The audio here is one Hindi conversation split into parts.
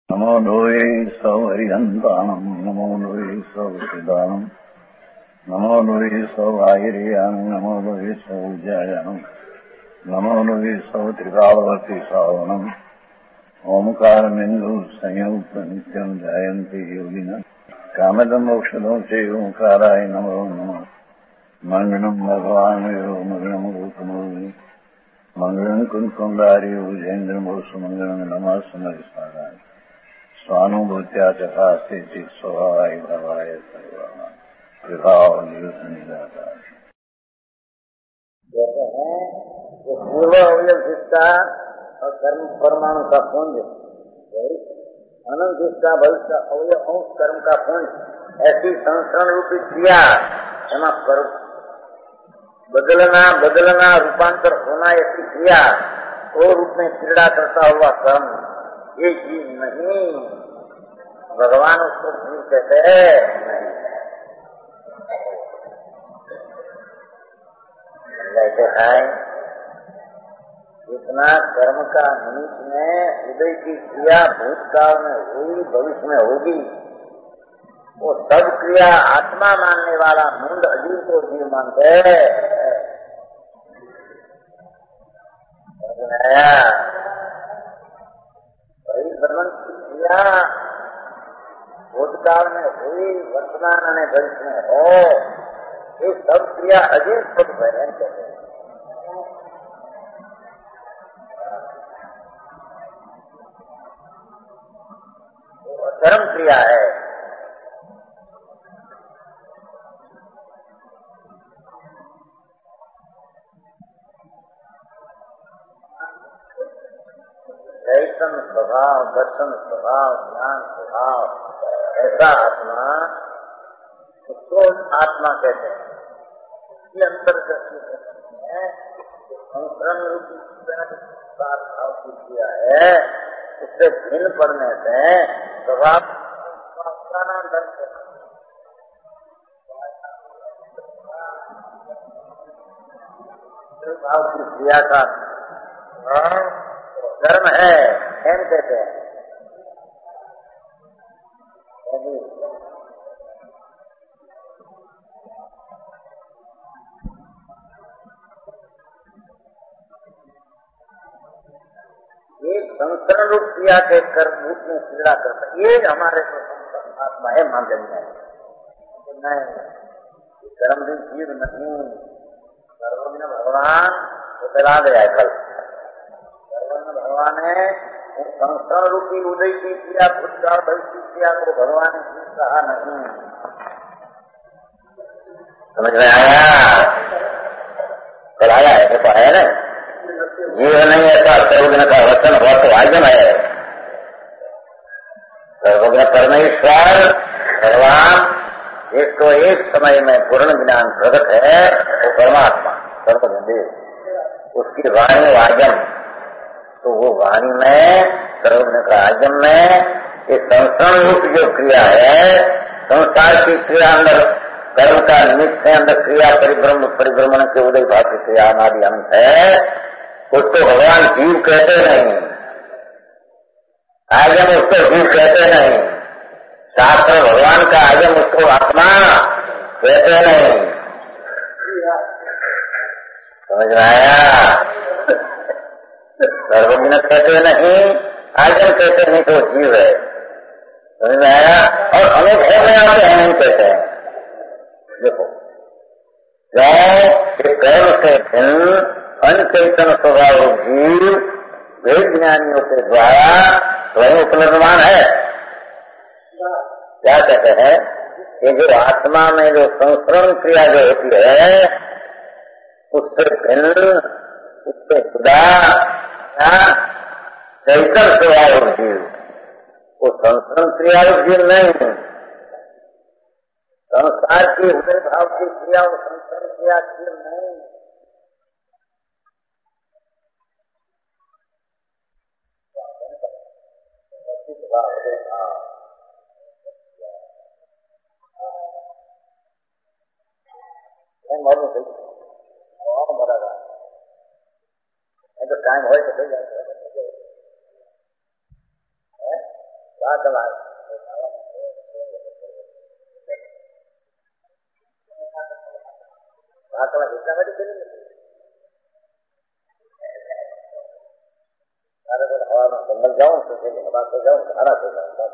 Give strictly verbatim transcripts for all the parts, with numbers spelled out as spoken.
नमो लोये सौहरिहन्ताणम् नमो लोये सौहृदानम् नमो लोये सौभागिर्यानम् नमो लोये सौविद्यायानम् नमो लोये सौत्रिकावती सावनम् ओंकारमिन्दु संयुक्त नित्यम् जायन्ति योगिनः कामदम् मोक्षदम् च ओंकाराय नमो नमः मङ्गलम् भगवान् यो मङ्गलम् रूपमोहि मङ्गलम् कुन्कुण्डारि भुजेन्द्रमोसु मङ्गलम् नमः समरिस्मराय स्वानुभूत्या चकास्ते चित् स्वभावाय भवाय सर्वनाम विभाव निजाता। कहते हैं कि पूर्व अवयव जिसका और कर्म परमाणु का पुंज अनंत जिसका भविष्य अवयव अंश कर्म का पुंज ऐसी संस्करण रूपी क्रिया एमा कर बदलना बदलना रूपांतर होना ऐसी क्रिया वो रूप में क्रीड़ा करता हुआ कर्म ये चीज नहीं, भगवान उसको जीव कहते हैं नहीं। जैसे है इतना कर्म का निमित्त में उदय की क्रिया भूतकाल में हुई भविष्य में होगी, वो सब क्रिया आत्मा मानने वाला मूंड अजीव को जीव मानते हैं। परिभ्रमण की क्रिया भूतकाल में हुई वर्तमान में भविष्य में हो, ये सब क्रिया अजीब खुद बहन कहते हैं। वो धर्म क्रिया है। चैतन्य स्वभाव, दर्शन स्वभाव, ज्ञान स्वभाव ऐसा आत्मा उसको आत्मा कहते हैं। ये अंतर्गत है संस्करण रूपी भाव की क्रिया है, उससे भिन्न पड़ने से स्वभाव का नाम दर्शन भाव की क्रिया का धर्म है एम कहते हैं। एक संस्करण रूप क्रिया के कर रूप में क्रीड़ा करता ये हमारे आत्मा है मान लेना है। कर्म भी जीव नहीं, सर्वज्ञ भगवान बदला गया है। कल भगवान है संस्कार रूपी उदय की क्रिया भूतकाल भविष्य की क्रिया को भगवान ने कहा नहीं। समझ में आया? कल आया है तो है ना, जीव नहीं ऐसा सर्वज्ञ का वचन हुआ तो आजम है। सर्वज्ञ परमेश्वर भगवान जिसको एक समय में पूर्ण ज्ञान प्रकट है वो परमात्मा सर्वज्ञ देव, उसकी वाणी आजम, तो वो वाणी में सर्वज्ञ का आजम में ये संस्करण रूप जो क्रिया है, संसार की क्रिया अंदर कर्म का निमित्त है, अंदर क्रिया परिभ्रम परिभ्रमण के उदय भाव की क्रिया अनादि अंत है, उसको भगवान जीव कहते नहीं, आजम उसको जीव कहते नहीं। शास्त्र भगवान का आजम उसको आत्मा कहते नहीं। समझ में आया? सर्वज्ञ कहते नहीं, आजम कहते नहीं तो जीव है। समझ में आया? और अनुभव में आते हैं नहीं कहते हैं। देखो क्यों कर्म से भिन्न अनचेतन स्वभाव जीव वेद ज्ञानियों के द्वारा स्वयं उपनिर्माण है। क्या कहते हैं कि जो आत्मा में जो संस्करण क्रिया जो होती है उससे भिन्न, उससे खुदा चैतन्य स्वभाव जीव, वो संस्करण क्रिया जीव नहीं। संसार की हृदय भाव की क्रिया वो संस्करण क्रिया जीव नहीं। मालूम सही बराबर तो टाइम हो तो चला इतना बड़ी फिल्म सारे को हवा में संभल जाऊं तो हवा से जाऊं धारा से जाऊं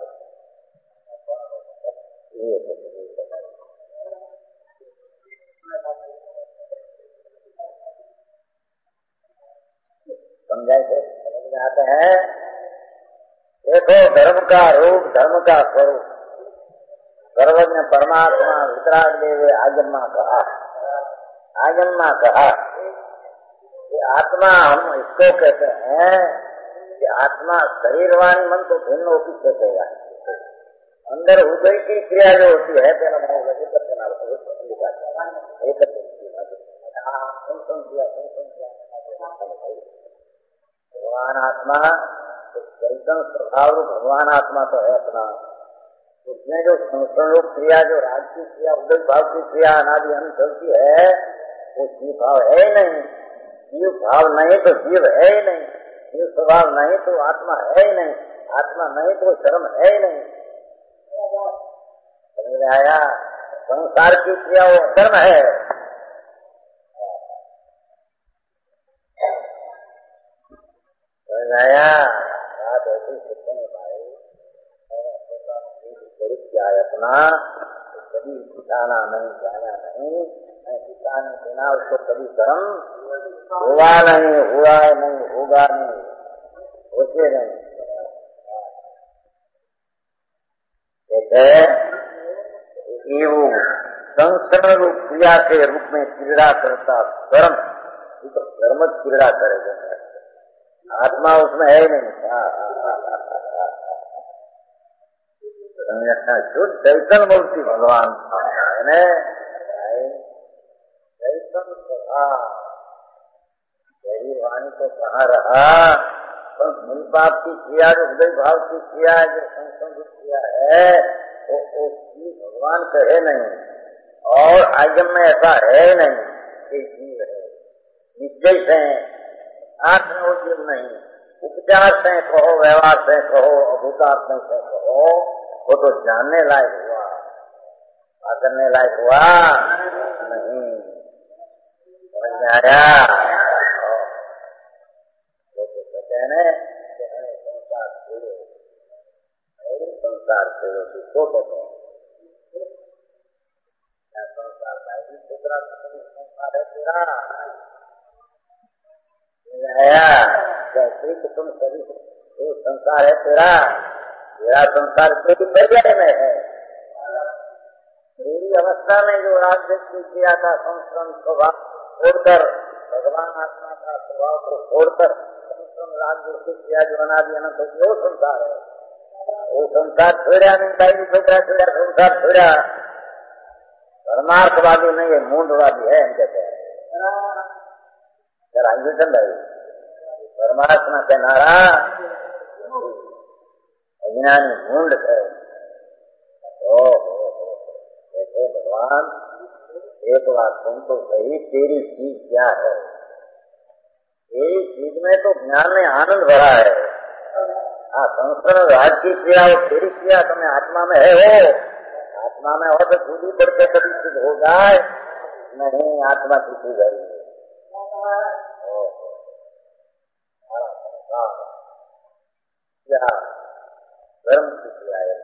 समझाए थे समझ में आते हैं। देखो धर्म का रूप धर्म का स्वरूप सर्वज्ञ परमात्मा वितराग देव आजन्मा कहा आजन्मा कहा कि आत्मा हम इसको कहते हैं कि आत्मा शरीरवाणी मन तो भिन्न होती कहतेगा अंदर हृदय की क्रिया जो होती है तेना भगवान आत्मा चैतन्य स्वभाव रूप भगवान आत्मा तो है अपना उसमें जो संस्करण रूप क्रिया जो राग की क्रिया उदय भाव की क्रिया अनादि अन चलती है वो जीव भाव है ही नहीं। जीव भाव नहीं तो जीव है ही नहीं। जीव स्वभाव नहीं तो आत्मा है ही नहीं। आत्मा नहीं तो शर्म है ही नहीं। समझ में आया? संसार की क्रिया वो धर्म है। समझ में आया? बात ऐसी शिक्षण भाई स्वरूप क्या है अपना कभी ठिकाना नहीं जाना नहीं ठिकाने बिना उसको कभी कर्म हुआ नहीं हुआ नहीं होगा नहीं होते नहीं। ये वो संसरण रूप क्रिया के रूप में क्रीड़ा करता कर्म तो कर्म क्रीड़ा करेगा आत्मा उसमें है ही नहीं। शुद्ध चैतन्य मूर्ति भगवान है चैतन्य स्वभाव वाणी तो कहाँ रहा पर मूल पाप की क्रिया जो हृदय भाव की क्रिया है जो संसंग क्रिया है वो वो भगवान कहे नहीं और आगम में ऐसा है नहीं कि जीव है निश्चय से आत्म जीव नहीं उपचार से कहो व्यवहार से कहो अभूतात्म से कहो वो तो जानने लायक हुआ करने लायक हुआ नहीं। समझ में आया? वो तो कहते हैं न संसार छोड़ो संसार छोड़ो किसको कहते हैं संसार का ही दूसरा संसार है तेरा आया कैसे कि तुम सभी वो संसार है तेरा तेरा संसार तेरी पर्याय में है। मेरी अवस्था में जो राज्य की क्रिया का संस्करण स्वभाव छोड़कर भगवान आत्मा का स्वभाव को छोड़कर संस्करण राज्य की क्रिया जो बना दिया ना तो वो संसार है। वो संसार छोड़ा नहीं भाई छोड़ा छोड़ा संसार छोड़ा परमार्थवादी नहीं है मूंढवादी है हम कहते हैं। जरा अंगीचंद भाई परमात्मा के नारा अज्ञानी मूंढ है। ओ देखो भगवान एक बात तुम तो सही तेरी चीज क्या है तेरी चीज में तो ज्ञान में आनंद भरा है। हाँ संस्करण राज की क्रिया और तेरी क्रिया तुम्हें आत्मा में है हो आत्मा में हो तो खुद ही बढ़ते कभी सिद्ध हो जाए नहीं आत्मा की चीज है क्या धर्म की क्रिया है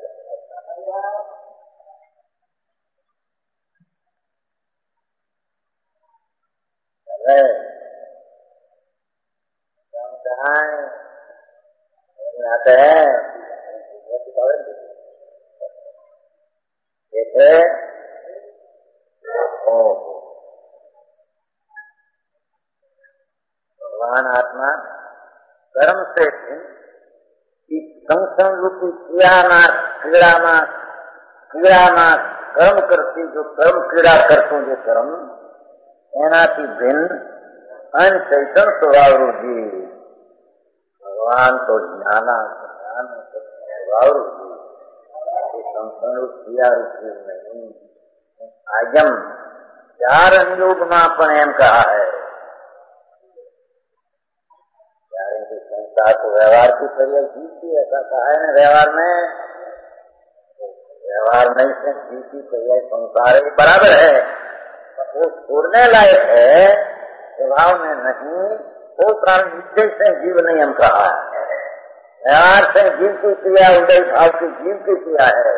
आते हैं जैसे भगवान आत्मा कर्म से संसंग रूपी क्रिया ना क्रीड़ा ना क्रीड़ा ना कर्म करती जो कर्म क्रीड़ा करते जो कर्म एनाથી भिन्न अन चैतन्य स्वभाव रूपी भगवान तो ज्ञाना ज्ञान स्वभाव रूपी संसंग रूप क्रिया रूपी नहीं आगम चार अनुयोग में पण एम कहा है कहा तो व्यवहार की पर्याय जीव की, ऐसा कहा है ना व्यवहार में। व्यवहार नहीं से जीव की पर्याय संसार है, बराबर है, वो छोड़ने लायक है, स्वभाव में नहीं, वो कारण निश्चय से जीव नहीं हम कहा। व्यवहार से जीव की क्रिया उदय भाव की जीव की क्रिया है।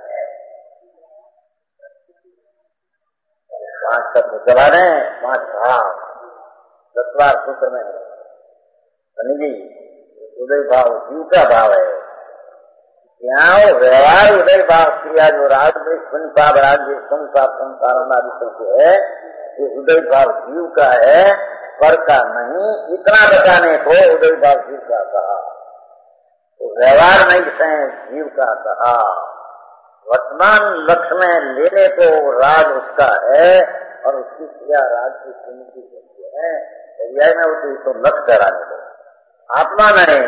पांच तत्व चला रहे हैं, पांच भाव तत्वार सूत्र में समझी, उदय भाव जीव का भाव है। यहाँ व्यवहार उदय भाव क्रिया जो राग में सुन पाप राज्य सुन पाप संसार आदि करके है, ये उदय भाव जीव का है, पर का नहीं। इतना बताने को उदय भाव जीव का कहा, तो व्यवहार नहीं से जीव का कहा। वर्तमान लक्ष्य में लेने को राग उसका है और उसकी क्रिया राग की सुनिश्चित करती है, पर्याय में होती तो लक्ष्य कराने को, आत्मा नहीं।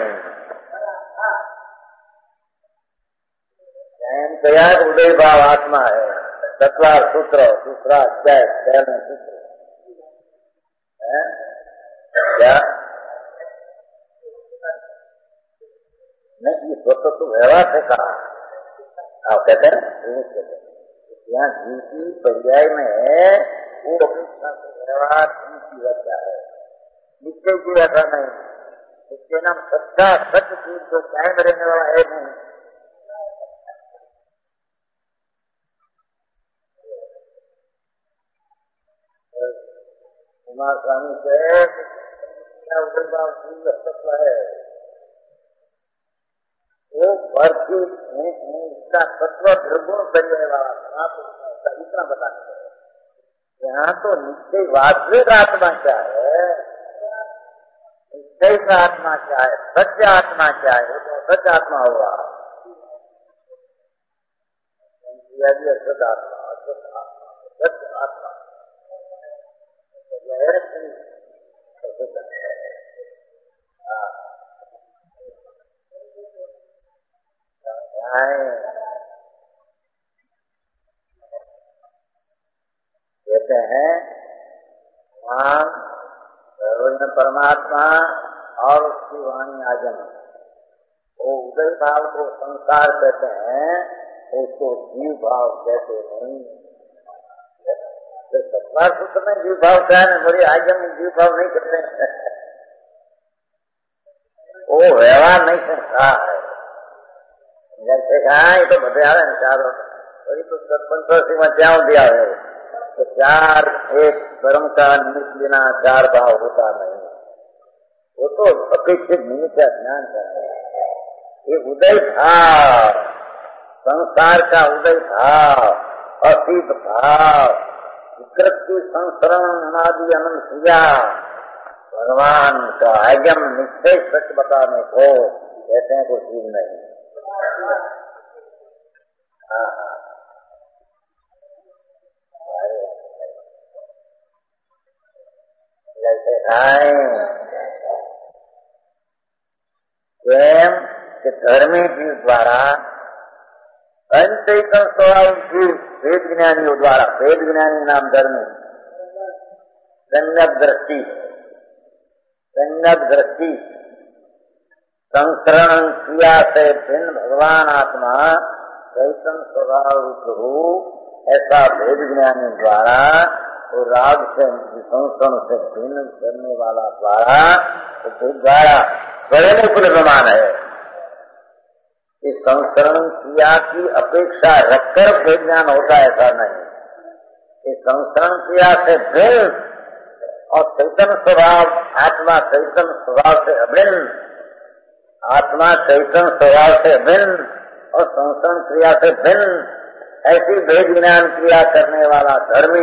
दया उदय भाव आत्मा है, तत्वार सूत्र दूसरा अध्याय पहले सूत्र है क्या नहीं, ये स्वतः तो व्यवहार से कहा आप कहते हैं। यहाँ जीव की पर्याय में है, वो अपेक्षा से व्यवहार जीव की रक्षा है, निश्चय की ऐसा नहीं। निश्चय नाम सच्चा सत्य चीज जो कायम रहने वाला है नहीं। कुमार स्वामी से उदय भाव जीव तत्व है, वो भरती इसका तत्व निर्गुण पर्याय वाला तो इतना बताने को। यहाँ तो निश्चय वास्तविक आत्मा क्या है, निश्चय का आत्मा क्या है, सत्य आत्मा क्या है, तो सत्य आत्मा हुआ। सत्य आत्मा सत्य आत्मा सत्य आत्मा कहते हैं नाम परमात्मा और उसकी वाणी आजम, वो उदय भाव को संसार कहते हैं, उसको जीव भाव कहते नहीं। सत्वार सूत्र में जीव भाव क्या है, बड़ी आजम जीव भाव नहीं करते हैं। वो व्यवहार नहीं सकता है, जैसे कहा ये तो बता रहे चारों, वही तो सरपंच में क्या दिया है, तो चार एक कर्म का निमित्त बिना चार भाव होता नहीं, वो तो अपेक्षित निमित्त का ज्ञान है। ये उदय भाव, संसार का उदय भाव, असित भाव, विकृति संसरण अनादि अनंत क्रिया, भगवान का आगम निश्चय सच बताने को कहते हैं, कोई चीज नहीं। जैसे स्वयं के धर्मी जीव द्वारा अनचेतन स्वभाव जीव वेद ज्ञानियों द्वारा, वेद ज्ञानी नाम धर्मी, सम्यक दृष्टि सम्यक दृष्टि संकरण क्रिया से भिन्न भगवान आत्मा चैतन्य स्वभाव रूप, ऐसा वेद ज्ञानी द्वारा और राग से संस्करण से भिन्न करने वाला द्वारा द्वारा स्वयं उपलब्धमान है। इस संस्करण क्रिया की अपेक्षा रखकर वेद ज्ञान होता है, ऐसा नहीं। इस संस्करण क्रिया से भिन्न और चैतन्य स्वभाव, आत्मा चैतन्य स्वभाव से अभिन्न, आत्मा चैतन्य स्वभाव से भिन्न और संस्करण क्रिया से भिन्न, ऐसी वेद ज्ञान क्रिया करने वाला धर्मी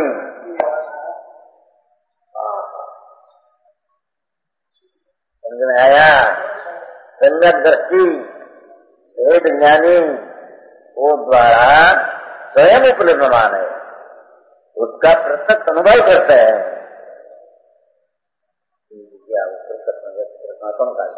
समझ में आया। सम्यक दृष्टि वेद ज्ञानी वो द्वारा स्वयं उपलब्धमान है, उसका प्रत्यक्ष अनुभव करते हैं। परमात्मा का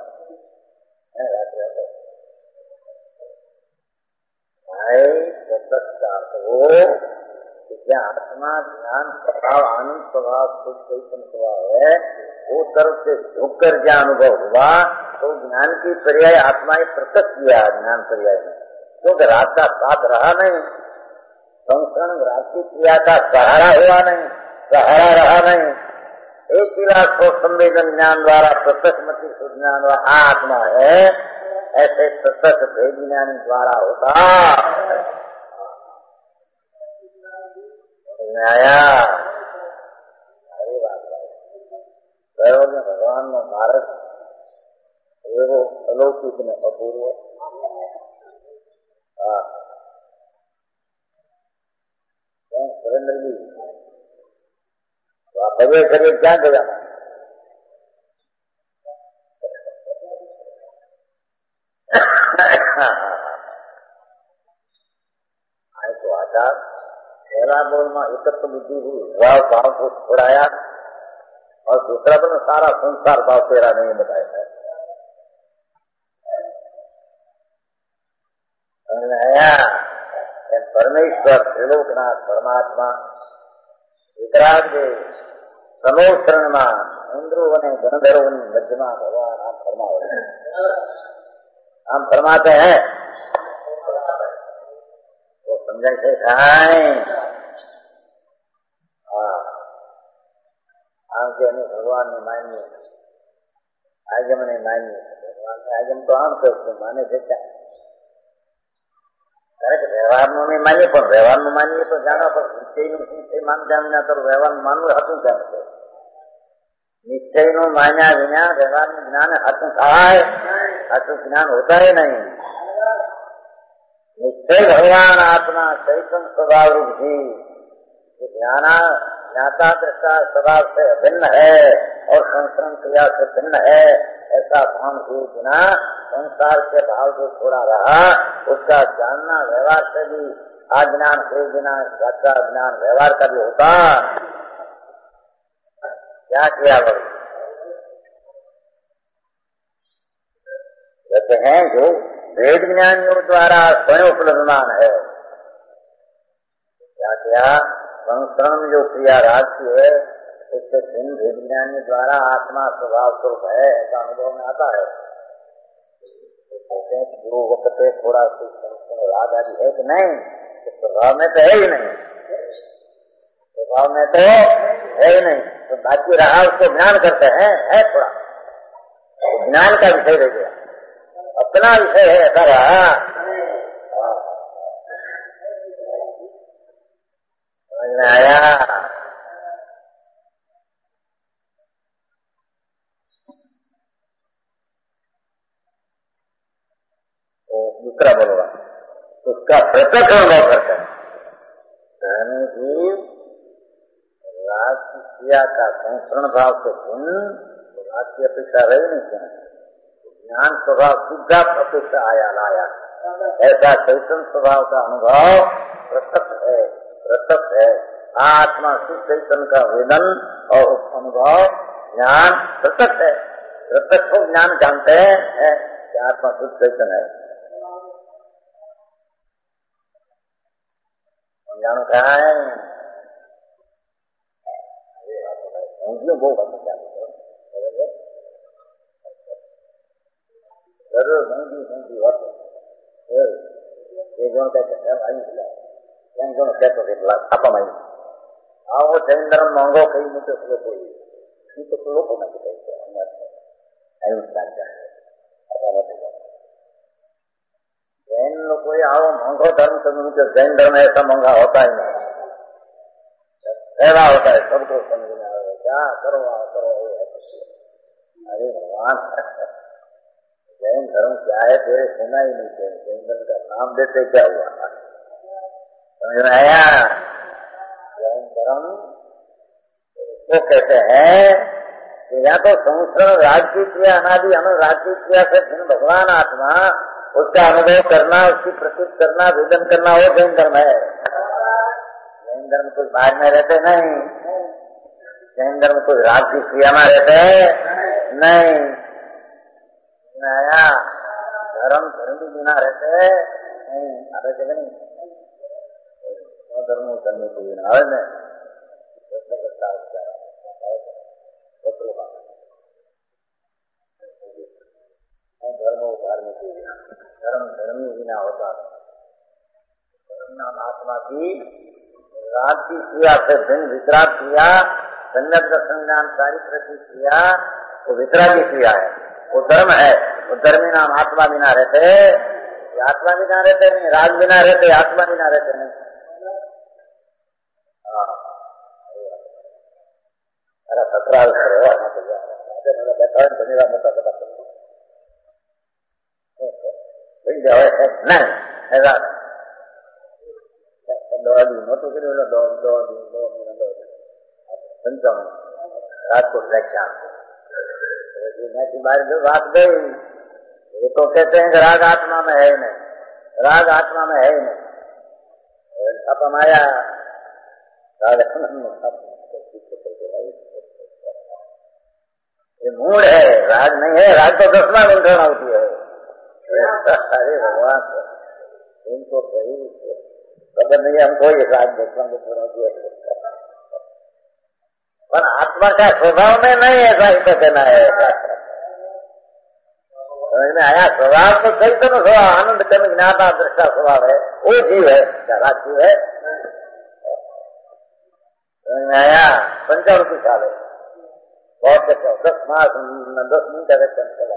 हो क्या आत्मा ज्ञान स्वभाव आनंद स्वभाव खुद चैतन्य स्वभाव है, वो तरफ से झुक कर क्या अनुभव हुआ, तो ज्ञान की पर्याय आत्मा ही प्रकट किया ज्ञान पर्याय में, क्योंकि राग का साथ रहा नहीं, संस्करण राग की क्रिया का सहारा हुआ नहीं, सहारा रहा नहीं। एक गिलास को संवेदन ज्ञान द्वारा प्रत्यक्ष मति ज्ञान द्वारा आत्मा है, ऐसे प्रत्यक्ष भेद ज्ञान द्वारा होता आया। अरे बात में भगवान में भारत वो अलौकिक में अपूर्व सुरेंद्र जी तो आप बजे करिए क्या बजाना आए तो आचार पहला बोल में एकत्र बुद्धि हुई, भाव भाव को छोड़ाया, और दूसरा तो सारा संसार भाव तेरा नहीं बताया है। आया परमेश्वर त्रिलोकनाथ परमात्मा वितराग सनोत्तरण में इंद्रो बने गणधरो मध्यमा भगवान आम फरमावे, आम फरमाते हैं तो समझे से खाए आम के नहीं भगवान ने मानिए, आगम ने मानिए, भगवान ने आगम तो आम से उसको माने देता है। व्यवहार में नहीं मानिए, पर व्यवहार में मानिए तो जाना, पर निश्चय मान जाना तो व्यवहार में मानव हाथों जानते, निश्चय नो मान्या बिना व्यवहार में ज्ञान हाथों कहा है, हाथों ज्ञान होता ही नहीं। निश्चय भगवान आत्मा चैतन्य स्वभाव रूप जी ज्ञाना ज्ञाता दृष्टा स्वभाव से भिन्न है और संस्करण क्रिया से भिन्न है, ऐसा भान हुए बिना संसार के भाव जो छोड़ा रहा उसका जानना व्यवहार से भी अज्ञान हुए बिना सच्चा ज्ञान व्यवहार का भी होता। क्या किया भाई कहते हैं जो वेद ज्ञानियों द्वारा स्वयं उपलब्धमान है, क्या किया संस्करण जो क्रिया राशि है उससे भिन्न भेद ज्ञानी द्वारा आत्मा स्वभाव स्वरूप है, ऐसा अनुभव में आता है। कहते हैं गुरु वक्त पे थोड़ा राग आदि है कि नहीं, तो स्वभाव में तो है ही नहीं, स्वभाव में तो है ही नहीं, तो बाकी रहा उसको ज्ञान करते हैं, है थोड़ा तो ज्ञान का विषय रह गया, अपना विषय है ऐसा रहा। समझ में आया? दूसरा बोलवा उसका प्रत्यक्ष अनुभव करते हैं, कहने की राग की क्रिया का संस्करण भाव से भिन्न राग की अपेक्षा रही नहीं क्या, ज्ञान स्वभाव सीधा अपेक्षा आया लाया, ऐसा चैतन्य स्वभाव का अनुभव प्रत्यक्ष है, प्रत्यक्ष है। आत्मा शुद्ध चैतन्य का वेदन और अनुभव ज्ञान प्रत्यक्ष है, प्रत्यक्ष को ज्ञान जानते हैं कि आत्मा शुद्ध चैतन्य है। जानो कहा है वो जरूर महंगी महंगी वक्त ये जो कहते हैं आई जो कहते आप माई हाँ वो जैन धर्म महंगो कई मुझे श्लोक हुई तो श्लोक होना चाहिए। जैन लोग कोई आओ महंगो धर्म समझ के जैन धर्म ऐसा महंगा होता ही नहीं, ऐसा होता है सबको समझ में आएगा क्या करो आओ करो। अरे भगवान जैन धर्म क्या है तेरे सुना ही नहीं, जैन धर्म का नाम देते क्या हुआ, समझ में आया? जैन धर्म वो कहते हैं कि या तो संस्करण राज्य क्रिया अनादि हमें राज्य क्रिया से भिन्न भगवान आत्मा उसका अनुभव करना, उसकी प्रतीक करना, वेदन करना वो जैन धर्म है। जैन धर्म कुछ बाहर में रहते नहीं, जैन धर्म कुछ राग की क्रिया में रहते नहीं, नया धर्म धर्म बिना रहते नहीं, रहते नहीं धर्म करने के बिना है धर्म धर्मी बिना होता है। धर्म नाम आत्मा की राग की क्रिया से भिन्न वितराग क्रिया, संयत दर्शन ज्ञान चारित्र की क्रिया, वो वितरागी क्रिया है, वो धर्म है। वो धर्मी नाम आत्मा बिना रहते, आत्मा बिना रहते नहीं, राग बिना रहते, आत्मा बिना रहते नहीं। अरे तकरार करो बैठा धन्यवाद मोटा पता जाओ नहीं ऐसा दौड़ी मोटो करो दौड़ दौड़ दौड़ पंचम राजकोट व्याख्यान की बात जो बात गई, ये तो कहते हैं कि राग आत्मा में है ही नहीं, राग आत्मा में है ही नहीं। अब हमारा राग ये मूड है, राग नहीं है। राग तो दसवां गुंठन होती है। अरे भगवान इनको सही खबर नहीं, हमको ये राग दसवां गुंठन होती है। पर आत्मा का स्वभाव में नहीं ऐसा ही तो कहना है। समझ में आया? स्वभाव तो सही तो स्वभाव आनंद कर्म ज्ञाता दृष्टा स्वभाव है, वो जीव है, राग जीव है। समझ में आया? पंचावन की साल है, बहुत अच्छा। दस मास दस मिनट अगर चला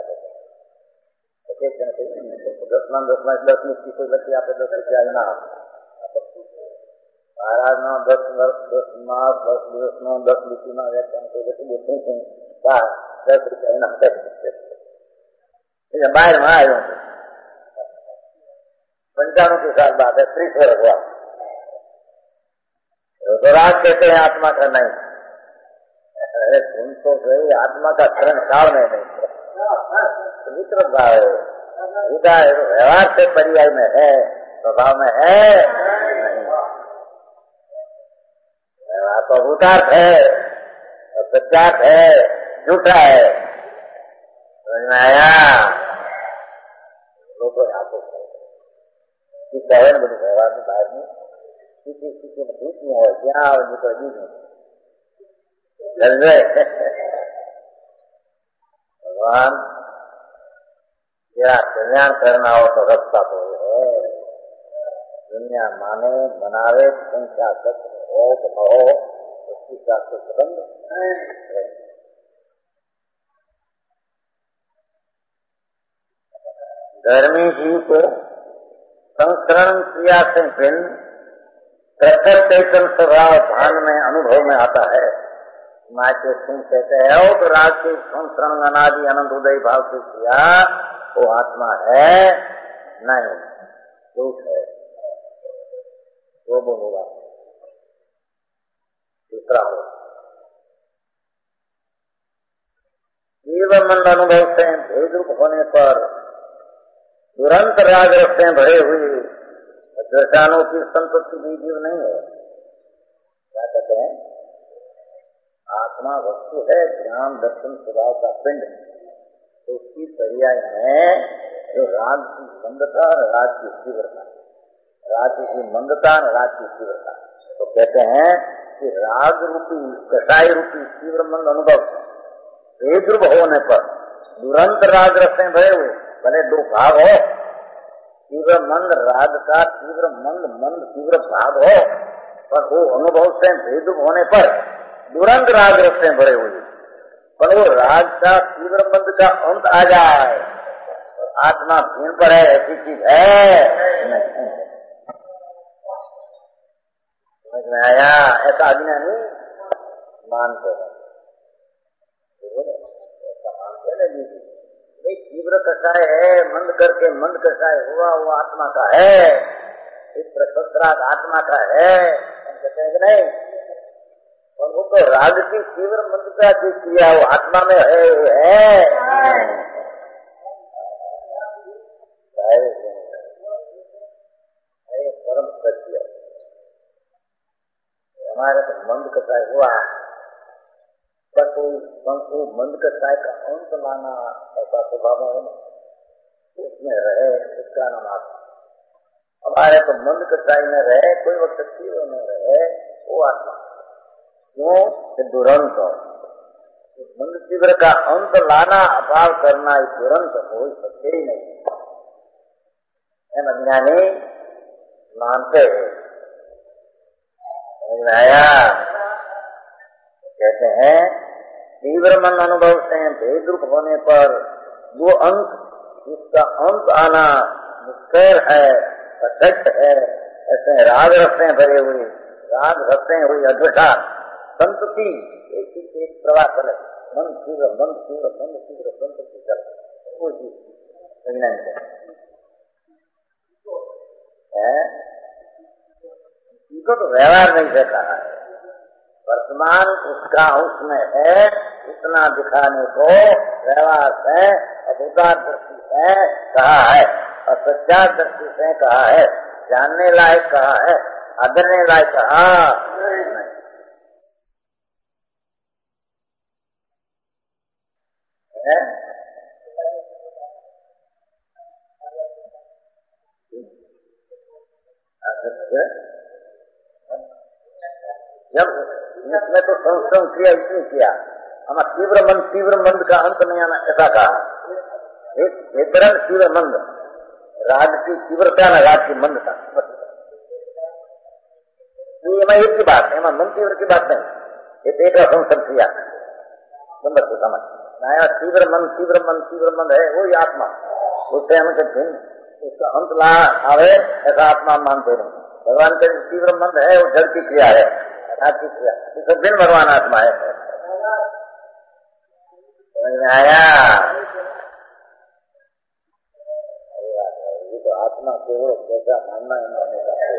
दस मान दस मास दस मिनट की कोई बच्ची आप दस रुपया ना महाराज नो दस वर्ष दस मास दस दिवस नो दस बीसी में व्याख्यान कोई बच्ची बोलते हैं दस रुपया ना बाहर में आयो पंचाणु के साथ बात है। त्रिश वर्ष हुआ तो राग कहते हैं आत्मा का नहीं। अरे सुन तो गई, आत्मा का शरण काल में नहीं, विकृत भाव है, व्यवहार से पर्याय में है, स्वभाव में है नहीं। व्यवहार तो भूतार्थ है, सत्यार्थ है, झूठा है। समझ में आया? लोगों यहाँ तो कहे न बोले व्यवहार में बाहर में किसी किसी में धूप में हो क्या निकल दी भगवान तेरा कल्याण करना हो तो रास्ता तो है। दुनिया माने बनावे संख्या सत्य हो तो हो, उसकी साथ संबंध है। धर्मी जीव को संस्करण क्रिया से भिन्न प्रखर चैतन्य स्वभाव भान में अनुभव में आता है। माचे तुम कहते हो तो राग के संस्करण अनादि अनंत उदय भाव से किया वो आत्मा है नहीं, झूठ है। वो बोलेगा दूसरा हो जीवन मंद अनुभव से भेद रूप होने पर तुरंत राग रखते भरे हुए दर्शानों की संपत्ति भी जीव नहीं है। क्या कहते हैं? आत्मा वस्तु है, ज्ञान दर्शन स्वभाव का पिंड, तो उसकी पर्याय में जो राग की मंदता और राग की तीव्रता, राग की मंदता और राग की तीव्रता, तो कहते हैं कि राग रूपी कषाय रूपी तीव्र मंद अनुभव भेद रूप होने पर तुरंत राग रखते भरे हुए, भले दो भाग हो, तीव्र मंद राग का तीव्र मंद मंद तीव्र भाग हो, पर वो अनुभव से भेद होने पर तुरंत राग रखते भरे हुए, पर वो राग का तीव्र मंद का अंत आ जाए, आत्मा भीन पर है, ऐसी चीज है नहीं। समझ में आया? ऐसा अज्ञा नहीं मानते हैं, ऐसा मानते हैं जी भाई तीव्र कषाय है, मंद करके मंद कषाय हुआ वो आत्मा का है, इस प्रशस्त्राग आत्मा का है, कहते हैं कि नहीं? और वो तो राग की तीव्र मंदता की क्रिया वो आत्मा में है, वो है परम सत्य। हमारे तो मंद कषाय हुआ, पर कोई मंद कषाय का अंत लाना ऐसा स्वभाव है, उसमें रहे, उसका नाम आत्मा। हमारे तो मंद कषाय में रहे, कोई वक्त तीव्र में रहे, वो आत्मा क्यों? दुरंत मंद तीव्र का अंत लाना, अभाव करना, दुरंत हो सकते ही नहीं। अज्ञानी मानते हैं। आया कहते हैं तीव्र मन अनुभव से भेद रूप होने पर वो अंत जिसका अंत आना निश्चय है, सत्य है, ऐसे राग रसें भरे हुए, राग रसें हुई अद्वैता संतति एक ही एक प्रवाह चले, मन तीव्र मन तीव्र मन तीव्र संतति चले, वो चीज विज्ञान है। इसको तो व्यवहार नहीं से कहा है, वर्तमान उसका उसमें है, इतना दिखाने को व्यवहार से अभूतार दृष्टि से कहा है और सच्चा दृष्टि से कहा है, जानने लायक कहा है, आदरने लायक कहा नहीं। जब इसमें तो संस्करण क्रिया इतनी किया, हमारा तीव्र मंद तीव्र मंद का अंत नहीं आना ऐसा कहा। एक वेतरन तीव्र मंद, राग की तीव्रता न राग की मंदता, ये मैं एक की बात है, मन तीव्र की बात नहीं, ये एक संस्करण क्रिया नंबर को समझ नया तीव्र मन तीव्र मन तीव्र मंद है वही आत्मा, उससे हम कहते हैं उसका अंत ला आवे ऐसा आत्मा मानते नहीं। भगवान का तीव्र मंद है वो जड़ की क्रिया है, राग की क्रिया, इसका दिन भगवान आत्मा है। आया ये तो आत्मा केवल कैसा मानना है मानने का है।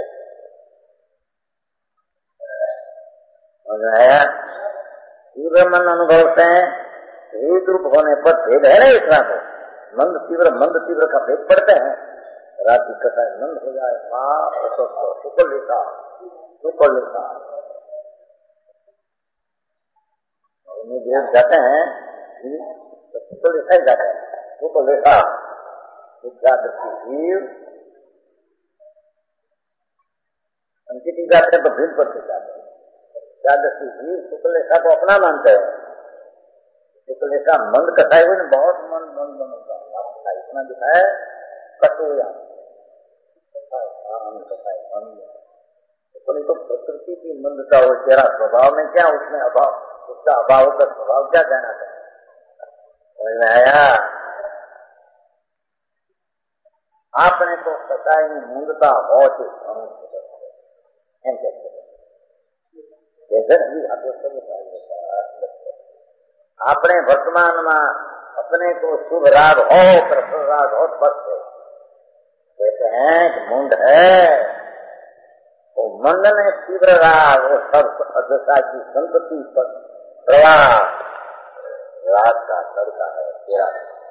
आया तीव्र मन अनुभव से भेद रूप होने पर भेद है ना, इतना तो मंद तीव्र मंद तीव्र का भेद पड़ते हैं। रात की कथा मंद हो जाए माँ सुकल लेता सुकल लेता भेद जाते हैं, सुकल लेता ही जाते हैं, सुकल लेता विद्या दृष्टि जीव अंकित जाते हैं तो भेद पर जाते हैं। विद्या दृष्टि जीव सुकल लेता को अपना मानते हैं, सुकल लेता मंद कथा हुई ना, बहुत मन मंद मंद इतना दिखाए कटोया तो प्रकृति की मंदता हो, तेरा स्वभाव में क्या, उसमें अभाव, उसका अभाव का स्वभाव क्या कहना चाहिए। आया आपने तो सच्चाई में मंदता बहुत अपने वर्तमान में अपने को शुभ राग हो प्रसन्न राग हो स्पष्ट है, कहते हैं कि मुंड है वो मंद में तीव्र राग वो सब अदशा की संतति पर प्रवाह राग का लड़का है तेरा,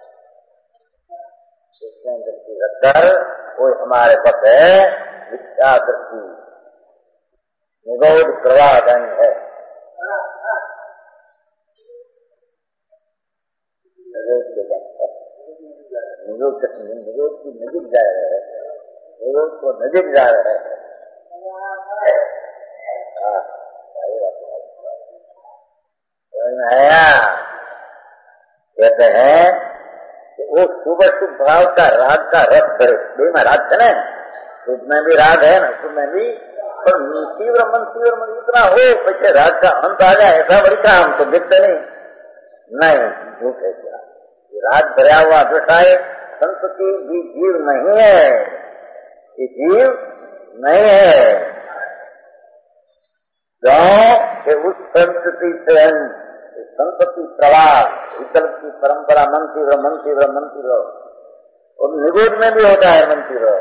इसमें दृष्टि रखकर कोई हमारे पथ है विद्या दृष्टि निगोद प्रवाह धन है। निरोध निरोध की नजीक जा रहे हैं, निरोध को नजीक जा रहे हैं। कहते हैं कि वो शुभ शुभ भाव का राग का रस धरे, दो में राग है ना, शुभ में भी राग है ना, शुभ में भी, पर तीव्र मन तीव्र मन इतना हो पीछे राग का अंत आ जाए ऐसा बड़ी काम तो दिखते नहीं, नहीं झूठ है क्या, राग भरा हुआ दशाए संतति भी जीव नहीं है, ये जीव नहीं है, क्यों कि उस संतति से संतति प्रवाह विकल्प की परंपरा मन तीव्र मन तीव्र मन तीव्र और निगोद में भी होता है मन तीव्र,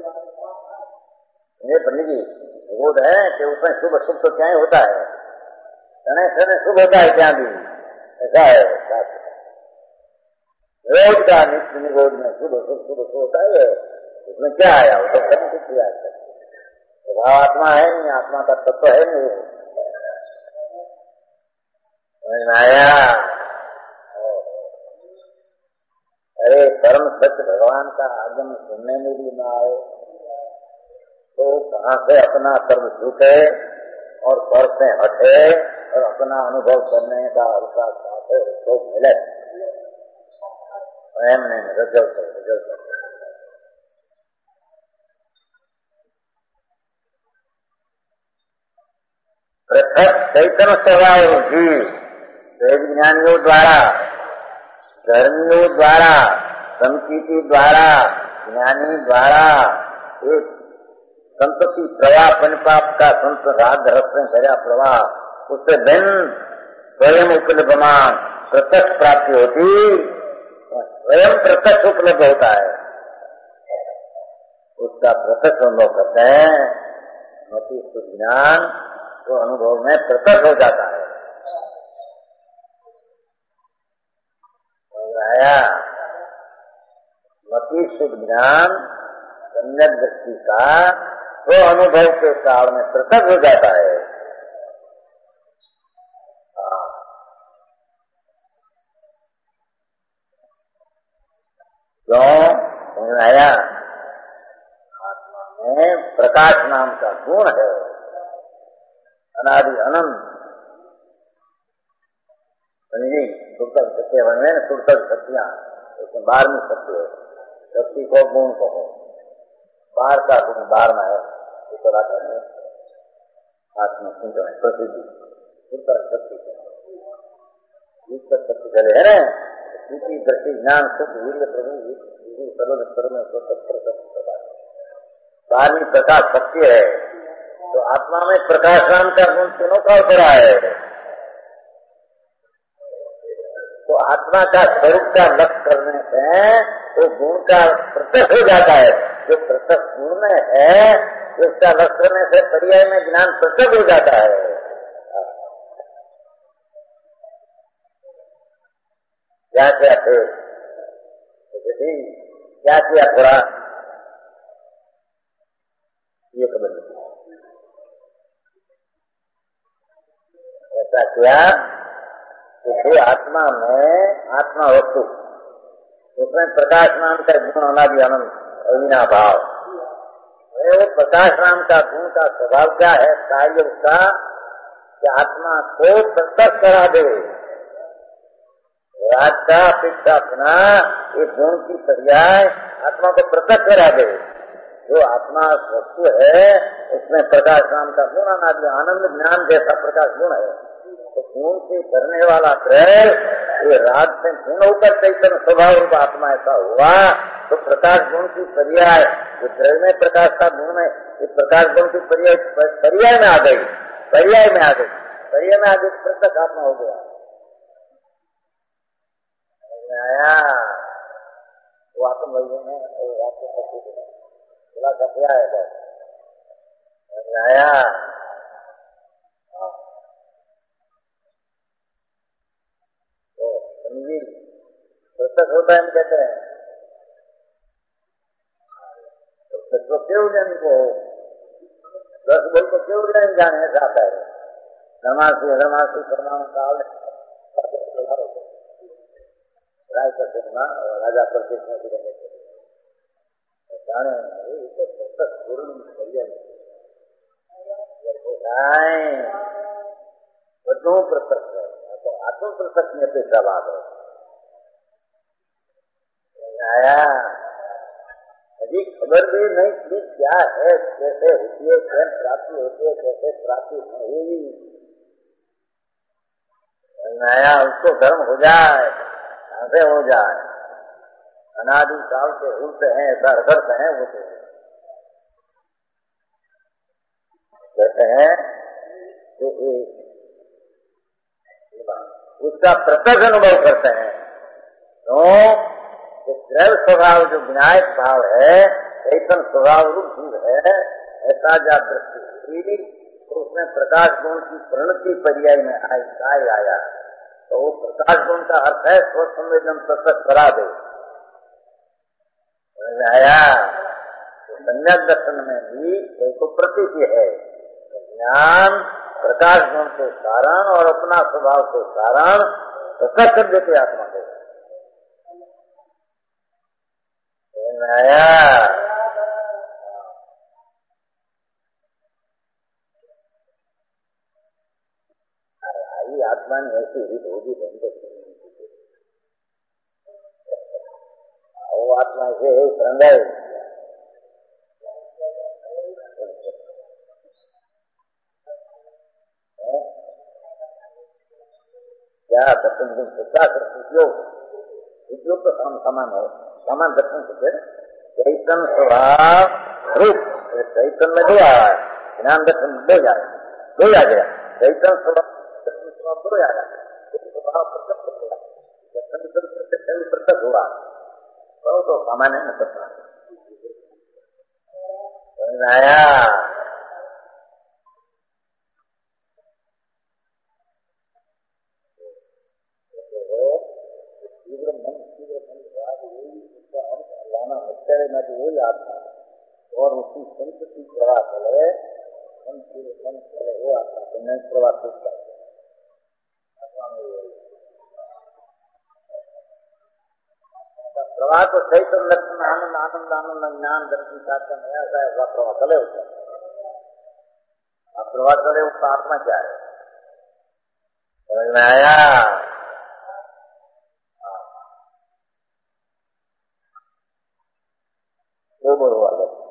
ये निजी निगोद है कि उसमें शुभ शुभ तो क्या ही होता है, शनि शनि शुभ होता है क्या भी ऐसा है, रोज का नित्य निरोध में शुभ शुभ शुभ शुभ होता है, उसमें क्या आया, वो तो कभी कुछ किया स्वभाव आत्मा है नहीं, आत्मा का तत्व है नहीं, आया। अरे परम सत्य भगवान का आगम सुनने में भी न आए तो कहाँ से अपना सर्व छूटे और स्वर से हटे और अपना अनुभव करने का अवसर साथ उसको मिले, स्वयं ने रजल कर रजल कर चैतन्य स्वभाव जीव वेद ज्ञानियों द्वारा, धर्मियों द्वारा, संकीर्ति द्वारा, ज्ञानी द्वारा एक संतति प्रवाह पनिपाप का संत राग रस में भरा प्रवाह, उससे भिन्न स्वयं उपलब्धमान प्रत्यक्ष प्राप्ति होती, स्वयं प्रत्यक्ष उपलब्ध होता है, उसका प्रत्यक्ष अनुभव करते हैं। मति ज्ञान तो अनुभव में प्रत्यक्ष हो जाता है। आया मति शुद्ध ज्ञान सम्यक व्यक्ति का वो अनुभव के काल में प्रत्यक्ष हो जाता है। क्यों? आया आत्मा में प्रकाश नाम का गुण है, अनादि अनंत। समझी? सुरतक सत्य वन में सुरतक शक्तियां, उसमें बारहवीं शक्ति है। शक्ति को गुण कहो, बार का गुण बार में है, आत्मा चिंतन प्रसिद्धि सुरतक शक्ति शक्ति चले है ना, इसी दृष्टि ज्ञान शुद्ध वीर प्रभु सर्व स्तर में बारहवीं प्रकाश शक्ति है। तो आत्मा में प्रकाश नाम का गुण तीनों का उतरा है। तो आत्मा का स्वरूप का लक्ष्य करने से वो गुण का प्रत्यक्ष हो जाता है। जो प्रत्यक्ष गुण में है उसका लक्ष्य करने से पर्याय में ज्ञान प्रत्यक्ष हो जाता है। क्या क्या थे? क्या किया थोड़ा ये खबर ऐसा किया कि आत्मा में आत्मा वस्तु उसमें प्रकाश नाम का गुण होना भी अनंत अविना भाव। वो प्रकाश नाम का गुण का स्वभाव क्या है? कार्य उसका कि आत्मा को प्रत्यक्ष करा दे। राज का अपेक्षा अपना एक गुण की पर्याय आत्मा को प्रत्यक्ष करा दे। जो आत्मा वस्तु है उसमें प्रकाश नाम का गुण आनंद ज्ञान जैसा प्रकाश गुण है। तो गुण से करने वाला त्रय ये राज से गुण होकर चैतन्य स्वभाव रूप आत्मा ऐसा हुआ तो प्रकाश गुण की पर्याय जो त्रय में प्रकाश का गुण में ये प्रकाश गुण की पर्याय पर्याय में आ गई, पर्याय में आ गई, पर्याय में आ गई प्रत्यक्ष आत्मा हो गया। आया वो आत्म वही में आपको बोला क्या है बस आया। तो समझी प्रत्यक्ष होता है हम कहते हैं तो क्यों जन को दस बोल को क्यों जन जाने ऐसा आता है। नमासी हमासी प्रणाम काल राय करते राजा प्रतिष्ठा जाने બધું પ્રત્યક્ષ है तो आत्म प्रत्यक्ष में पैसा बात है। आया अभी खबर भी नहीं थी क्या है, कैसे होती है, कैसे प्राप्ति होती है, कैसे प्राप्ति नहीं हुई। आया उसको धर्म हो जाए से हो जाए अनादि काल के रूप हैं ऐसा अर्थ है। वो तो कहते हैं कि उसका प्रत्यक्ष अनुभव करते हैं। तो द्रव्य स्वभाव जो विनायक भाव है चैतन्य स्वभाव रूप जीव है ऐसा जा दृष्टि हुई तो उसमें प्रकाश गुण की परिणति पर्याय में आई काय आया। तो वो प्रकाश गुण का अर्थ है स्व संवेदन प्रत्यक्ष करा दे। आया तो सम्यक दर्शन में भी एक प्रतीति है ज्ञान प्रकाश गुण के कारण और अपना स्वभाव के कारण प्रकट कर देते आत्मा को। आया आत्मा ने ऐसी हित होगी तो वो आत्मा से संदेह क्या दर्शन क्या उपयोग उपयोग तो सम, समान हो, समान दर्शन से फिर चैतन स्वभाव रूप चैतन में दो आ रहा है, ज्ञान दर्शन में दो जा रहा है, दो आ गया चैतन स्वभाव दर्शन स्वभाव दो आ रहा है, स्वभाव प्रत्यक्ष हो रहा है, दर्शन प्रत्यक्ष हुआ तो, तो सामान्य न करता आया। वही आत्मा और उसकी संस्कृति प्रवाह चले चले वो आत्मा तो नहीं प्रवाह सूचता प्रवाह तो सही तो लक्षण आनंद आनंद आनंद ज्ञान दर्शन शास्त्र में ऐसा है वह प्रवाह चले उसका अब प्रवाह चले उसका आत्मा क्या है समझ में आया। दो बार हुआ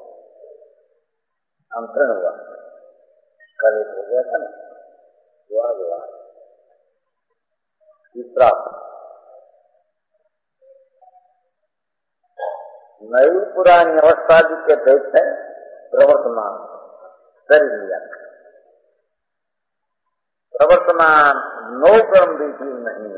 अंतरण हुआ कल एक हो गया था ना हुआ हुआ तीसरा नई पुरानी अवस्था जिसके भेद है प्रवर्तमान शरीर लिया प्रवर्तमान नो कर्म भी जीव नहीं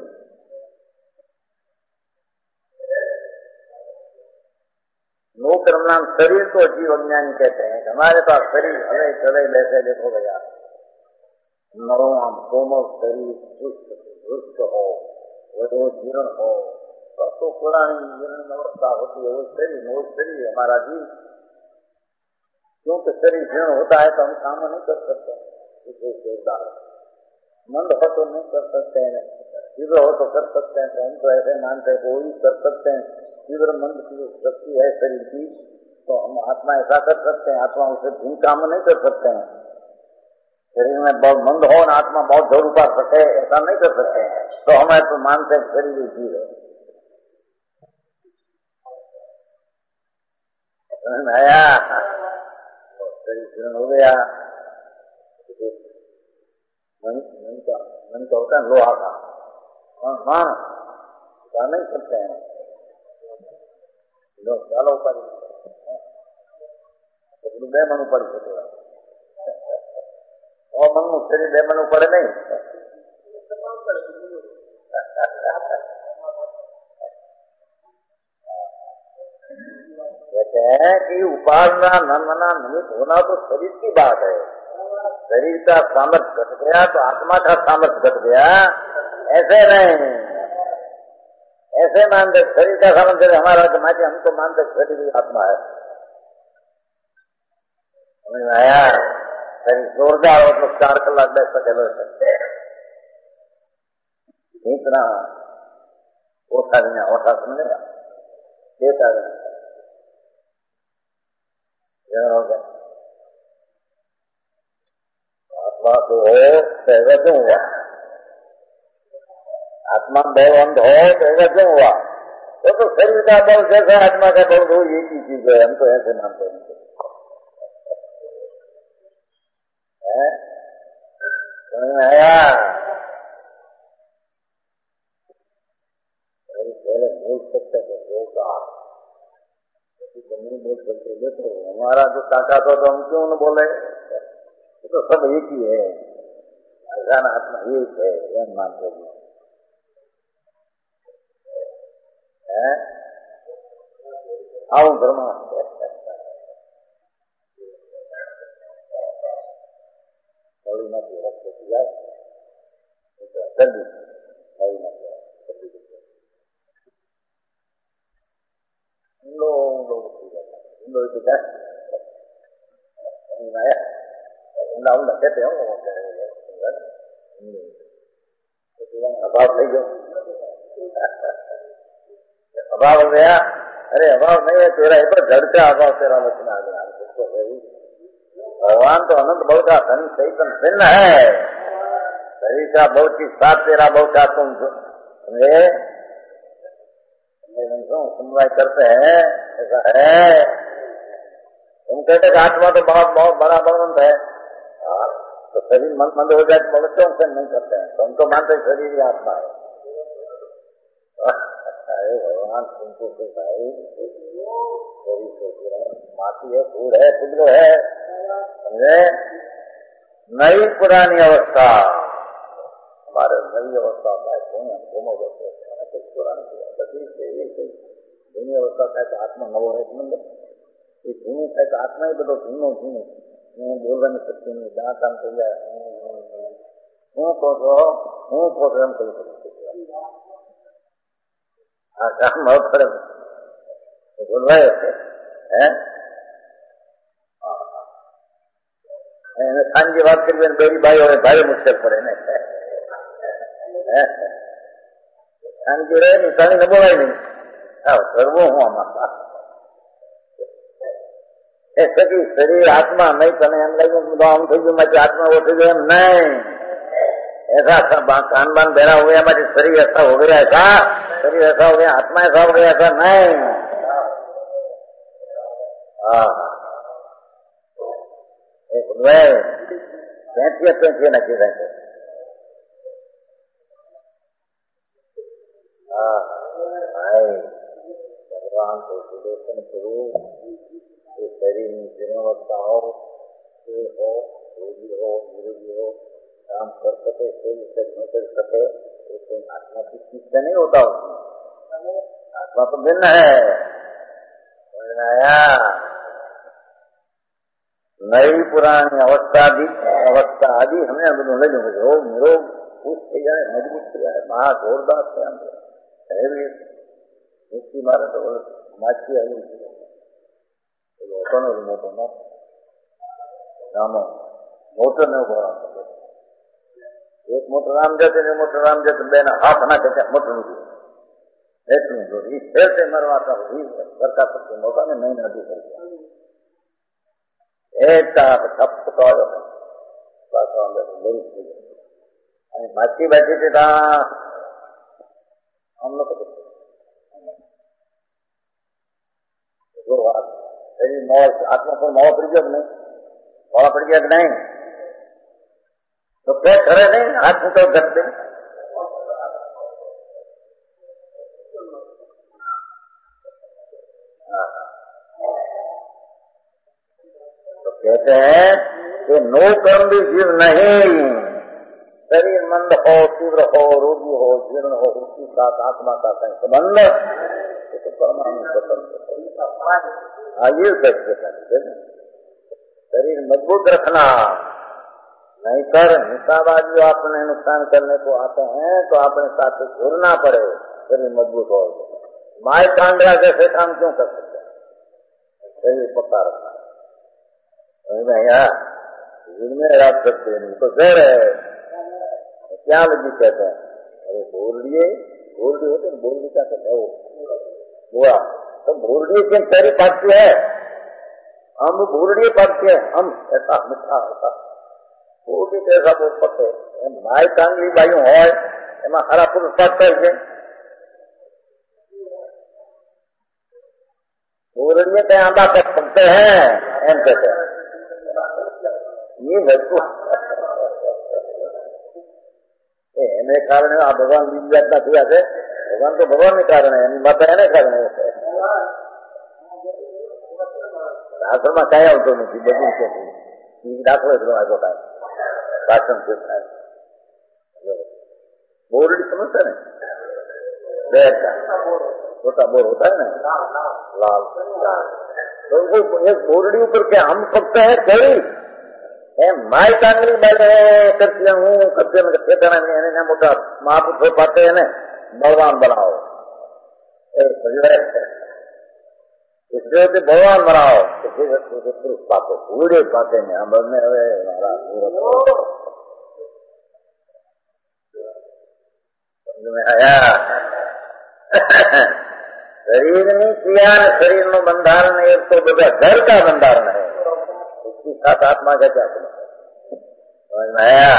नो कर्म नाम शरीर को जीव अज्ञानी कहते हैं। हमारे पास शरीर चले चले वैसे देखो भैया नरम कोमल शरीर सुस्त रुष्ट हो वो जीर्ण हो तो पुरानी जीर्ण अवस्था होती है वो शरीर वो शरीर हमारा जीव क्योंकि शरीर जीर्ण होता है तो हम काम नहीं कर सकते जोरदार मंद हो तो नहीं कर सकते हैं तीव्र हो तो कर सकते हैं तो हम तो ऐसे मानते हैं वो ही कर सकते हैं तीव्र मंद की शक्ति है शरीर की तो हम आत्मा ऐसा कर सकते हैं आत्मा उसे भिन्न काम नहीं कर सकते हैं शरीर में बहुत मंद हो और आत्मा बहुत जोर पा सके ऐसा नहीं कर सकते हैं तो हम ऐसा मानते हैं शरीर ही जीव है आया शरीर हो गया मन का मन का होता है लोहा का हाँ हाँ नहीं सकते हैं लोग ચાલો ઉપાડી એટલું બે મન ઉપાડી શકે મનનું શરીર બે મન પડે નહીં कहते हैं कि उपासना न मना निमित्त होना तो शरीर की बात है शरीर का सामर्थ्य घट गया तो आत्मा का सामर्थ्य घट गया ऐसे नहीं ऐसे मानते शरीर का सामर्थ्य हमारा माचे हम तो मानते शरीर ही आत्मा है समझ में आया शरीर जोरदार हो तो चार कलाक बैठ सकेलो इतना ओठा देना ओठा समझेगा देता हो गया आत्मा तो हो तो क्यों हुआ आत्मा बल अंध हो तो ऐसा क्यों हुआ तो, तो शरीर का बल जैसा आत्मा का बल हो एक ही चीज है हम तो ऐसे मानते हैं समझ में आया पहले बोल सकते थे होगा नहीं बोल सकते देखो हमारा जो ताकत हो तो हम क्यों न बोले तो सब एक ही है ऐसा ना आत्मा एक है यह मानते हैं આવું ધર્મ અભાવ થઈ ગયો अभाव हो गया अरे अभाव नहीं है तेरा ये तो जड़ का अभाव तेरा लक्षण आ गया भगवान तो अनंत बल का धन चैतन भिन्न है शरीर का बल की साथ तेरा बल का तुम समझे समझाई करते हैं ऐसा है तुम कहते कि आत्मा तो बहुत बहुत बड़ा बलवंत है तो शरीर मंद मंद हो जाए तो बल क्यों से नहीं करते हैं तो हम तो मानते शरीर ही आत्मा है भगवान तुमको तो भाई माटी है, धूल है, पुद्र है, समझे? नई पुरानी अवस्था हमारे नई अवस्था होता है, दोनों अवस्था पुरानी धूनी अवस्था का आत्मा नवो है, ये धूनी का आत्मा ही बदो धूनो धूनो बोलने में सकती नहीं, जहाँ काम कर जाए हूँ को तो हूँ को तो हम कर सकते हाँ काम बहुत फर्क बोल रहे हैं। सांझी बात करिए मेरी भाई और भाई मुझसे पड़े ने सांझी रहे नहीं सांझी न बोला ही नहीं हाँ करवो हूँ हमारा ऐसा कि शरीर आत्मा नहीं तने हम लगे हम થઈ ગયું मैं आत्मा वो થઈ गए नहीं ऐसा कान बान बहरा हो गया हमारे शरीर ऐसा हो गया ऐसा शरीर ऐसा हो गया आत्मा ऐसा हो गया ऐसा नहीं। हाँ पैंतीस पैंतीस नक्की रहेंगे। हाँ भगवान को सुदर्शन स्वरूप शरीर में जीर्णावस्था हो, हो, रोगी हो, निरोगी हो, काम कर सके, शरीर से न कर सके, लेकिन आत्मा की चीज से नहीं होता उसमें, आत्मा तो भिन्न है। समझ में आया? नई पुरानी अवस्था भी अवस्था आदि हमने બધું લઈ લીધું રોગ નિરોગ ખુશ થઈ જાય મજબૂત થઈ જાય મહા જોરદાર છે આમ હેવી મુક્તિ મારે તો માછી આવી લોકોનો મોટો ન નામો મોટો ન ઉભો રાખે એક મોટો રામ જતે ને મોટો રામ જતે બેના હાથ ના કે મોટો નથી એટલું જો ઈ ફેરતે મરવાતા ઈ સરકાર પર મોટા ને નહીં નથી કરતા एकता ठप्प माची बैठी थी था हम लोग आत्मा पर मोह पड़ गया कि नहीं मोह पड़ गया कि नहीं तो क्या करे नहीं हाथ में तो घर दे कहते हैं कि नो कर्म भी जीव नहीं शरीर मंद हो तीव्र हो रोगी हो जीर्ण हो उसके साथ आत्मा का कहीं संबंध तो परमाणु स्वतंत्र हाँ ये सत्य शरीर मजबूत रखना नहीं कर हिंसाबाजी अपने नुकसान करने को आते हैं तो अपने साथ जुड़ना पड़े शरीर मजबूत हो माय कांडरा जैसे काम क्यों कर सकते शरीर पक्का रखना भैया जिनमें रात सकते नहीं तो जहर है क्या लगी कहते हैं अरे बोल लिए बोल लिए होते बोल लिए क्या कहते हैं वो बुआ तो बोल लिए क्यों तेरी पाती है हम बोल लिए पाती है हम ऐसा मिठा होता बोल लिए ऐसा बोल पकते माय कांगली बायू हो एम हरा पुरुष पाता है बोल लिए कहीं आंबा कर सकते हैं एम कहते हैं ये वस्तु એને કારણે આ ભગવાન બીજી જાતના થયા છે ભગવાન તો ભગવાનને કારણે એની માતા એને કારણે આશ્રમમાં કાંઈ આવતો નથી બધું છે દાખલો એટલો આવ્યો કાંઈ ભાષણ છે બોરડી સમજતા ને બે छोटा बोर होता है ना लाल तो एक बोरडी ऊपर क्या हम सकते हैं कई माय कांगली बाई करती हूँ करते कहते मोटा महापुरुष पाते हैं बलवान बनाओ इसलिए भगवान बनाओ तो फिर पुरुष पाते पूरे पाते हैं हम बनने हवे हमारा समझ में आया शरीर में क्रिया शरीर में बंधारण एक तो बड़ा घर का बंधारण है उसकी साथ आत्मा का क्या समझ में आया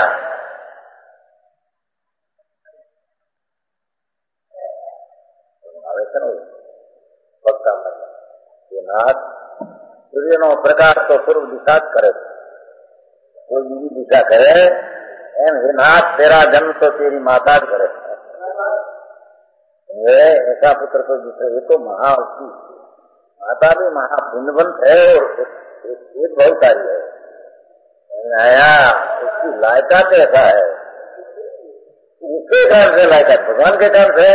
पक्का ये नाथ सूर्य नो प्रकाश तो पूर्व दिशा करे कोई बीजी दिशा करे एम हे नाथ तेरा जन्म तो तेरी माता करे ये ऐसा पुत्र को दूसरे, ये तो महा उसकी माता भी महापुण्यवंत है और एक बहुत सारी है। आया उसकी लायकात ऐसा है, उसके कारण से लायकात भगवान के कारण से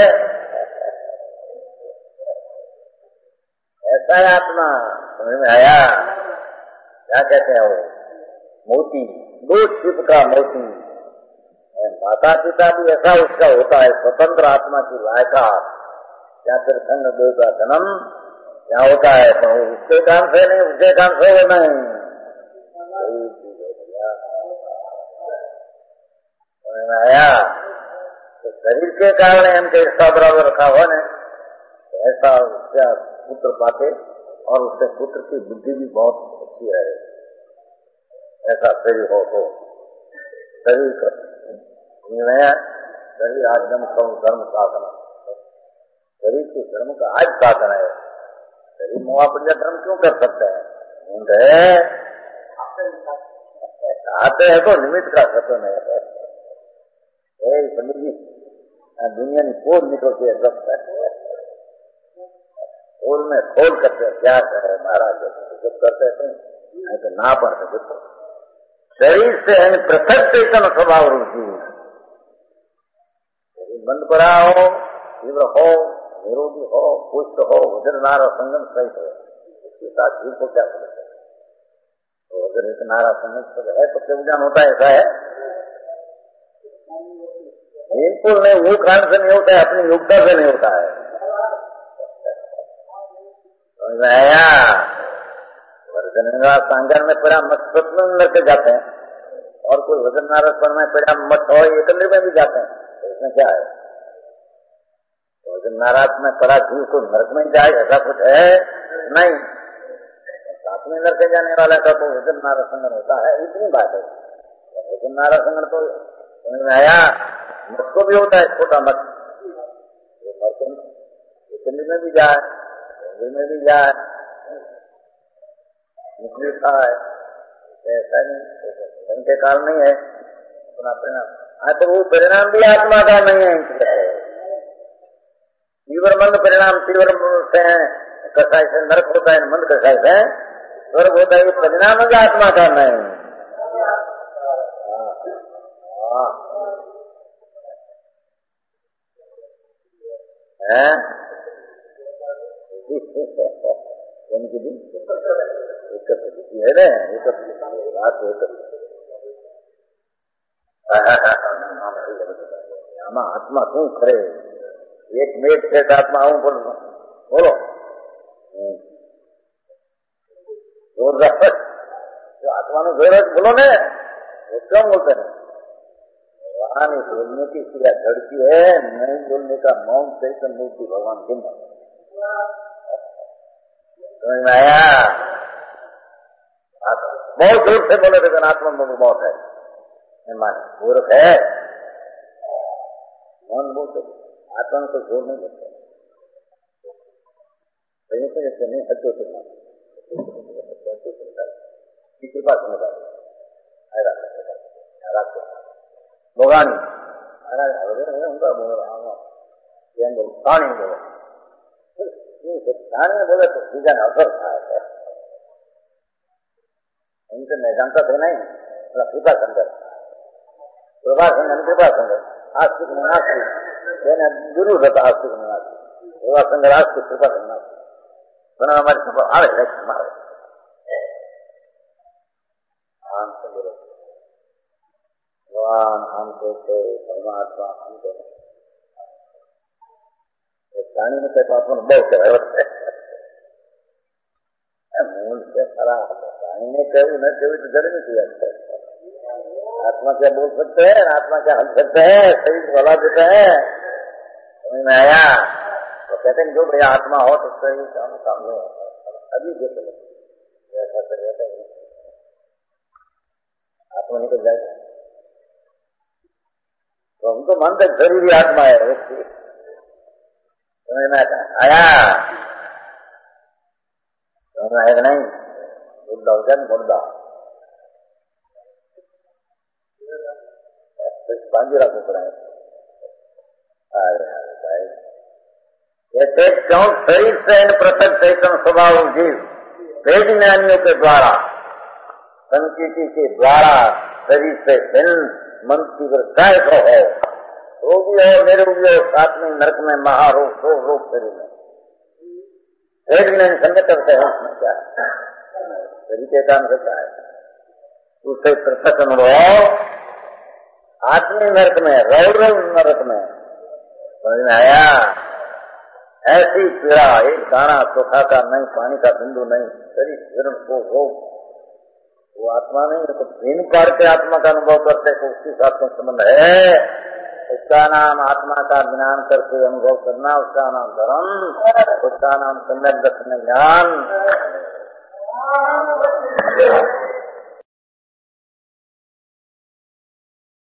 ऐसा है आत्मा। समझ में आया? क्या कहते हैं वो मोती, दो छिप का मोती। माता पिता भी ऐसा उसका होता है, स्वतंत्र आत्मा की लायकात। क्या फिर खंड देव का जन्म क्या होता है, तो उसके काम से नहीं, उसके काम से वो नहीं। आया तो शरीर के कारण इनके हिस्सा बराबर रखा हुआ ने, ऐसा उसका पुत्र पाते और उसके पुत्र की बुद्धि भी बहुत अच्छी है। ऐसा शरीर हो तो शरीर शरीर आजम धर्म साधन, शरीर के धर्म का आज साधन है। शरीर मुआ पर धर्म क्यों कर सकते हैं? आते हैं तो निमित्त का सत्य है। पंडित जी दुनिया में खोल निकलती है, खोल में खोल करते हैं, क्या करे महाराज जब करते हैं नहीं तो ना पढ़ सकते। शरीर से पृथक चेतन स्वभाव रुचि, बंद पड़ा हो, तीव्र हो, निरोगी हो, पुष्ट हो, वज्र नारा संगम सहित हो, उसके साथ जीव को क्या समझते हैं? तो वज्र नारा संगम है तो क्या ज्ञान होता है? ऐसा है बिल्कुल नहीं, वो कारण से नहीं होता है, अपनी योग्यता से नहीं होता है। सांगन में पड़ा मत में जाते हैं, और कोई वजन नारद में पड़ा मत हो एकंद्र में भी जाते हैं, तो इसमें क्या है? वजन नाराज में पड़ा जीव को नरक में जाए ऐसा कुछ है नहीं। साथ में नरक जाने वाला का तो वजन नारद संगन होता है, इतनी बात है। वजन नारद संगन तो समझ में आया, मुझको भी होता है छोटा मत, एकंद्र में भी जाए, में भी जाए, मुस्लिम खाए, ऐसा नहीं के कारण नहीं है अपना परिणाम। हाँ तो वो परिणाम भी आत्मा का नहीं है। तीव्र मंद परिणाम तीव्र से है, कसाई से नरक होता है, मंद कसाई से स्वर्ग होता है, परिणाम भी आत्मा का नहीं है। उनकी भी है ना, बात आत्मा क्यों खड़े एक मेट से आत्मा आऊं बोल बोलो जोरदार जो आत्मा ने जोर बोलो ने, वो क्यों बोलते हैं? वहां नहीं बोलने की क्रिया झड़ती है, नहीं बोलने का मौन से मूर्ति भगवान की समझ में आया? बहुत दूर से बोले थे आत्मा में बहुत है, मूर्ख है मौन बोलते, आत्मा को जोर नहीं बोलते। जैसे नहीं सत्य सुनना कृपा सुनता भगवान उनका बोल रहा हूँ बोल बोले तो सीजन अवसर था, उनसे मैं जानता था नहीं, कृपा संगत कृपा संगत कृपा संगत आस्तिक नास्तिक गुरु रहता, आस्तिक नास्तिक कृपा संगत आस्तिक कृपा संगत बना हमारे सब आवे हमारे भगवान हमको थे परमात्मा हमको प्राणी में कहता बहुत मूल से खराब प्राणी ने कहू न कहू तो जड़ नहीं किया। आत्मा क्या बोल सकते हैं, आत्मा क्या हल सकते हैं, शरीर भला देता है। समझ में आया? तो कहते हैं जो भैया आत्मा हो तो सही काम काम हो अभी देख लो ऐसा कहते हैं आत्मा निकल जाएगा। तो हम तो मानते जरूरी आत्मा है, समझ में आया? समझ में आएगा नहीं? मुद्दा हो जाए मुद्दा बांधी रखो पड़ा है। जैसे क्यों शरीर से इन पृथक चैतन्य स्वभाव जीव वेद ज्ञानियों के द्वारा संकीर्ति के द्वारा शरीर से भिन्न मन की वृद्धाएं को हो, रोगी हो, निरोगी हो, साथ में नरक में महारोग शोक रोग शरीर में वेद ज्ञान संगत करते हैं। उसमें क्या है शरीर के काम से क्या है उससे पृथक अनुभव आत्मी नरक में रौरव नरक में समझ में आया। ऐसी पीड़ा एक दाना चोखा का नहीं, पानी का बिंदु नहीं, शरीर जीर्ण को हो वो आत्मा नहीं, तो भिन्न पार के आत्मा का अनुभव करते तो उसके साथ में संबंध है। उसका नाम आत्मा का ज्ञान करके अनुभव करना, उसका नाम धर्म, उसका नाम सम्यक दर्शन ज्ञान।